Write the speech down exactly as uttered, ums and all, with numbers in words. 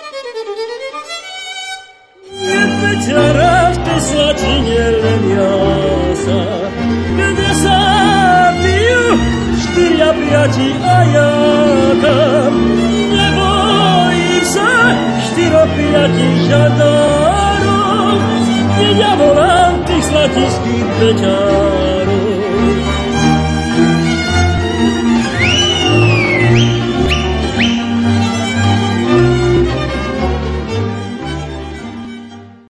Večera v tej sladčine len jasa, kde sa bijú štyria piati a ja tam nebojím sa štyro piati žandárov, keď ja volám tých zlatiských beťárov.